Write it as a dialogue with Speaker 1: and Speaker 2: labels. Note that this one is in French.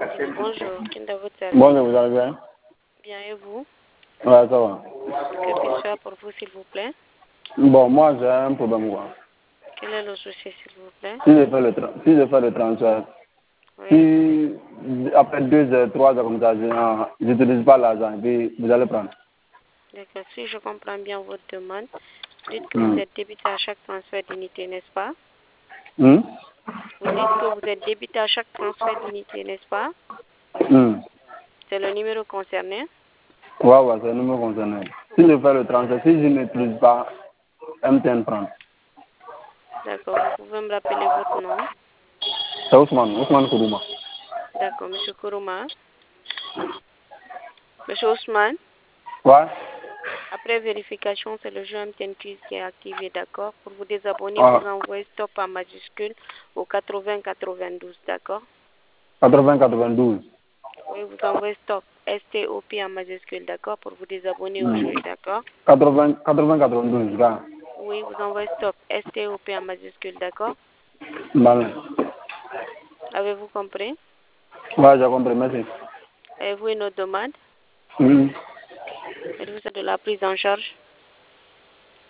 Speaker 1: Bonjour, Kinda votre service.
Speaker 2: Bonjour, vous allez bien?
Speaker 1: Bien, et vous?
Speaker 2: Ouais, ça va.
Speaker 1: Que puis-je faire pour vous, s'il vous plaît?
Speaker 2: Bon, moi, j'ai un problème, quoi.
Speaker 1: Quel est le souci, s'il vous plaît?
Speaker 2: Si je fais le transfert,
Speaker 1: Oui.
Speaker 2: si après 2 heures, 3 heures comme ça, je n'utilise pas l'argent, et puis vous allez prendre.
Speaker 1: D'accord. Si je comprends bien votre demande, vous dites que vous êtes débité à chaque transfert d'unité, n'est-ce pas? Vous dites que vous êtes débité à chaque transfert d'unité, n'est-ce pas? C'est le numéro concerné?
Speaker 2: Ouais, c'est le numéro concerné. Si je fais le transfert, si je n'utilise pas MTN prendre.
Speaker 1: D'accord. Vous pouvez me rappeler votre nom?
Speaker 2: C'est Ousmane Kourouma.
Speaker 1: D'accord. Monsieur Kourouma. Monsieur Ousmane?
Speaker 2: Ouais.
Speaker 1: Après vérification, c'est le jeu MTN Quiz qui est activé, d'accord? Pour vous désabonner, vous envoyez stop en majuscule au 80-92, d'accord?
Speaker 2: 80-92.
Speaker 1: Oui, vous envoyez stop, S-T-O-P en majuscule, d'accord? Pour vous désabonner au jeu, d'accord?
Speaker 2: 80-92, gars.
Speaker 1: Oui, vous envoyez stop, S-T-O-P en majuscule, d'accord?
Speaker 2: Malin.
Speaker 1: Avez-vous compris?
Speaker 2: Ouais, j'ai compris, merci.
Speaker 1: Avez-vous une autre demande? Êtes-vous de la prise en charge?